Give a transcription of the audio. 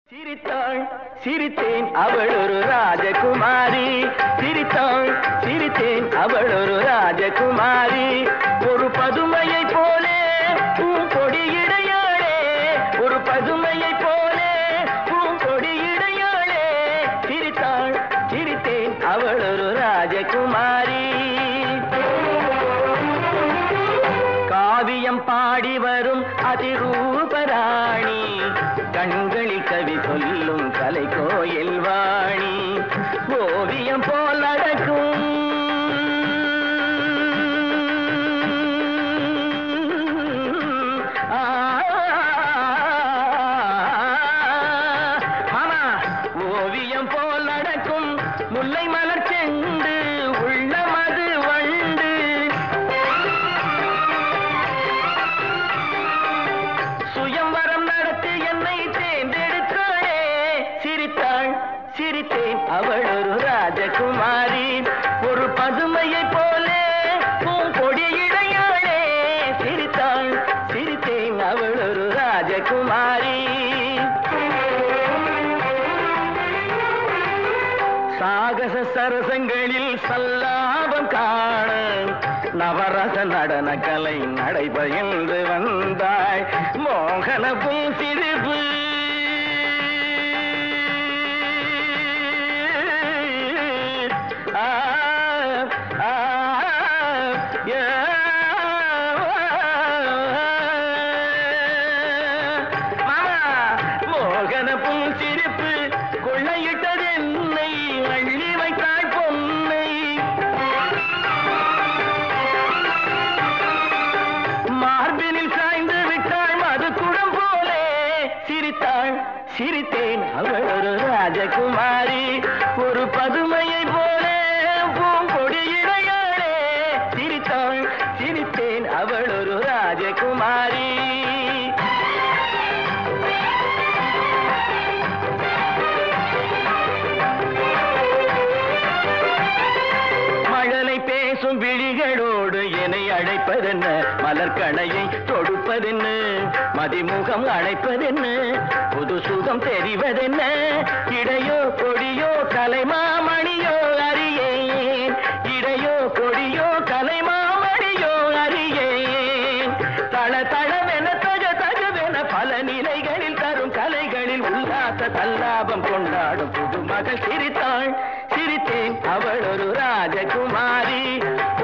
சிரித்தாள் சிரித்தேன் அவள் ஒரு ராஜகுமாரி. சிரித்தாள் சிரித்தேன் அவள் ஒரு ராஜகுமாரி. ஒரு பதுமையை போலே பூங்கொடியிடையாளே, ஒரு பதுமையை போலே பூங்கொடியிடையாளே. சிரித்தாள் சிரித்தேன் அவள் ஒரு ராஜகுமாரி. காவியம் பாடி வரும் அதிரூபராணி, கண்களில் கவி சொல்லும் கலை கோயில் வாணி. ஓவியம் போல் நடக்கும் மாமா, ஓவியம் போல் நடக்கும் முல்லை மலர் செண்டு உள்ளமது வண்டு. சுயம்வரம் நடத்தி என்னை தேர்ந்தெடுத்தாளே. சிரித்தாள் சிரித்தேன் அவள் ஒரு ராஜகுமாரி. ஒரு பதுமையை போலே பூங்கொடியிடையாளே. சிரித்தாள் சிரித்தேன் அவள் ஒரு ராஜகுமாரி. சாகச சரசங்களில் சல்லாபம் காண நவரச நடன கலை நடைபயின்று வந்தாய். மோகன பூசிரிப்பு மோகன பூசிரிப்பு கொள்ளையிட்டது என்னை, அள்ளி வைத்தாய் பொன்னை. மார்பினில் சாய்ந்து விட்டாள் மது குடம் போலே. சிரித்தாள் சிரித்தேன் அவள் ஒரு ராஜகுமாரி. ஒரு பதுமையை போலே பூங்கொடியிடையாளே. சிரித்தாள் சிரித்தேன் அவள் ஒரு ராஜகுமாரி. மழலை பேசும் விழிகளோடு என்னை அழைப்பதென்ன, மலர்கணையை தொடுப்பதென்ன, மதிமுகம் அழைப்பதென்ன, புது சுகம் தெரிவதென்ன. இடையோ கொடியோ கலைமாமணியோ அறியேன், இடையோ கொடியோ கலைமாமணியோ அறியேன். தள தளவென தக தகவென பல நிலைகளில் தரும் கலைகளில் உல்லாச தல்லாபம் கொண்டாடும் புதுமகள். சிரித்தாள் சிரித்தேன் அவள் ஒரு ராஜகுமாரி.